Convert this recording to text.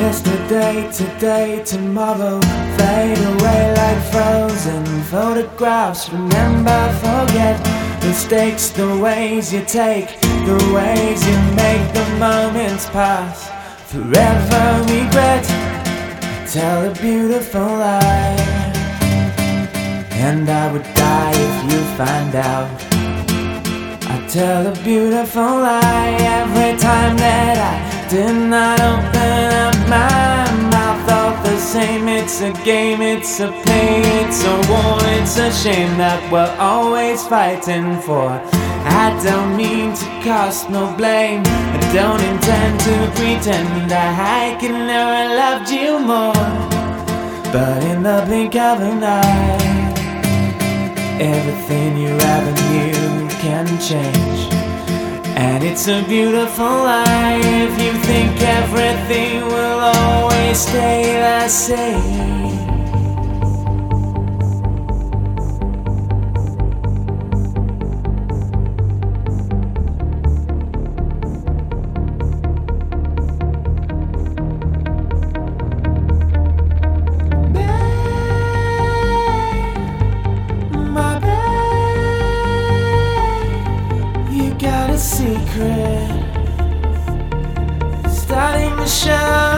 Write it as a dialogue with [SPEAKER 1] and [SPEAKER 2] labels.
[SPEAKER 1] Yesterday, today, tomorrow fade away like frozen photographs. Remember, forget mistakes, the ways you take, the ways you make the moments pass. Forever regret, tell a beautiful lie. And I would die if you find out. I tell a beautiful lie every time that I did not open up my mouth. All the same, it's a game, it's a play, it's a war, it's a shame that we're always fighting for. I don't mean to cast no blame, I don't intend to pretend I can never loved you more. But in the blink of an eye, everything you ever knew can change. And it's a beautiful lie if you think everything will always stay the same. Got a secret starting to show.